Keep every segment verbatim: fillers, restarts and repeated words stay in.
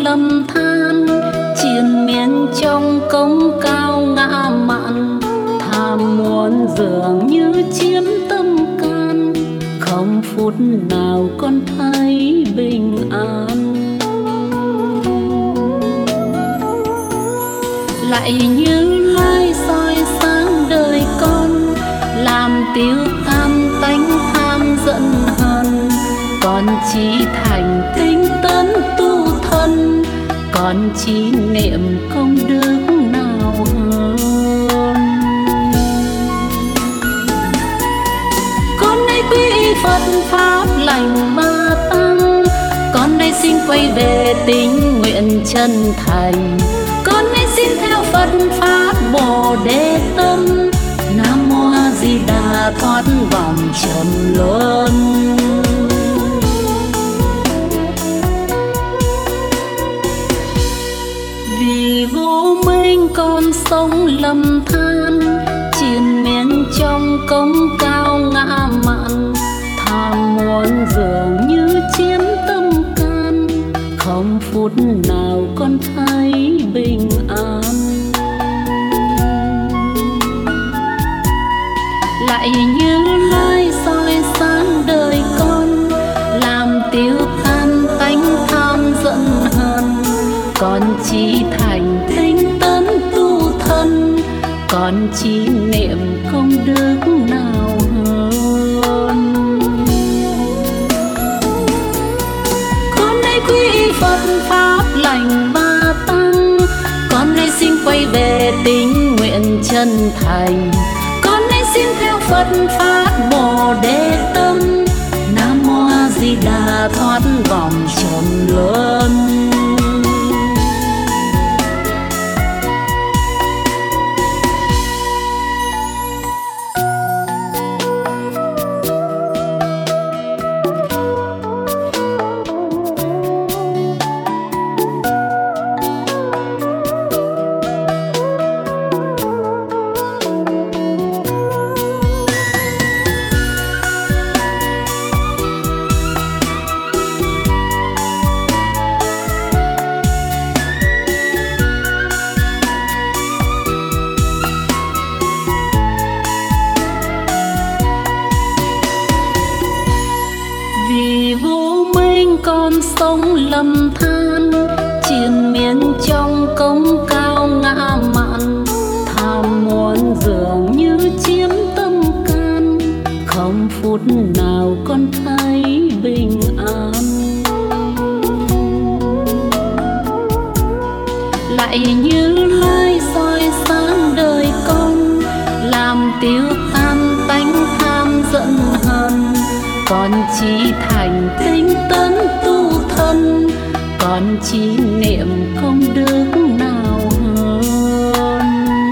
lầm than, triền miên trong cống cao ngã mạn. Tham muốn dường như chiếm tâm can, không phút nào con thấy bình an. Lại như lai soi sáng đời con, làm tiêu tan tánh tham giận hờn. Con chỉ thành tinh tấn tu thân, con chỉ niệm công đức nào hơn. Con đây quý Phật pháp lành ba tăng, con đây xin quay về tín nguyện chân thành. Con đây xin theo Phật pháp Bồ Đề tâm, Nam Mô A Di Đà thoát vòng trầm luân. Vì vô minh con sống lầm than, triền miên trong cống cao ngã mạn. Tham muốn dường như chiếm tâm can, không phút nào con thấy bình an. Lại như lai soi sáng đời con, làm tiêu tan tánh tham giận hờn. Con chỉ thành tinh tấn tu thân, con chỉ niệm công đức nào hơn. Con đây quý Phật pháp lành ba tăng, con đây xin quay về tín nguyện chân thành. Con đây xin theo Phật pháp Bồ Đề tâm, Nam Mô A Di Đà thoát vòng trầm luân. Vì vô minh con sống lầm than, triền miên trong cống cao ngã mạn. Tham muốn dường như chiếm tâm can, không phút nào con thấy bình an. Lại như lai soi sáng đời con, làm tiêu tan tánh tham giận hờn. Con chỉ thành tinh tấn tu thân, con chỉ niệm công đức nào hơn.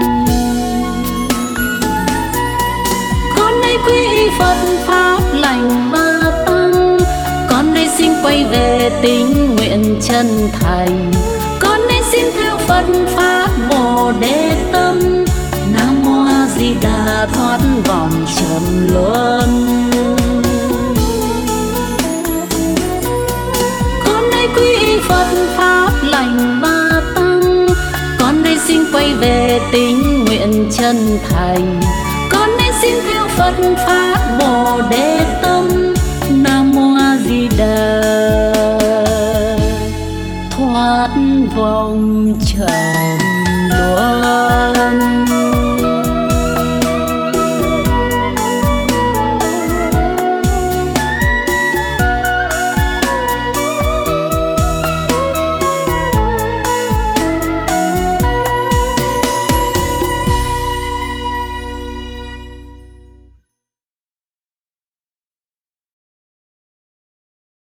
Con đây quý Phật pháp lành ba tăng, con đây xin quay về tín nguyện chân thành. Con đây xin theo Phật pháp Bồ Đề tâm, Nam Mô A Di Đà thoát vòng trầm luân. Quý Phật pháp lành ba tăng, con đây xin quay về tín nguyện chân thành. Con đây xin theo Phật pháp Bồ Đề tâm, Nam Mô A Di Đà thoát vòng trầm